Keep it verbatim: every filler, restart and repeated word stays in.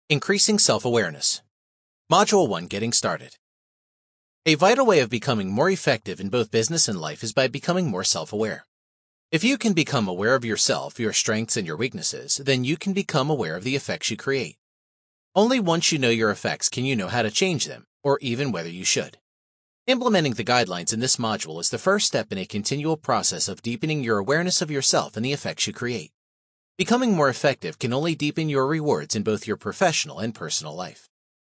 Increasing Self-Awareness. Module one, Getting Started. A vital way of becoming more effective in both business and life is by becoming more self-aware. If you can become aware of yourself, your strengths, and your weaknesses, then you can become aware of the effects you create. Only once you know your effects can you know how to change them, or even whether you should. Implementing the guidelines in this module is the first step in a continual process of deepening your awareness of yourself and the effects you create. Becoming more effective can only deepen your rewards in both your professional and personal life.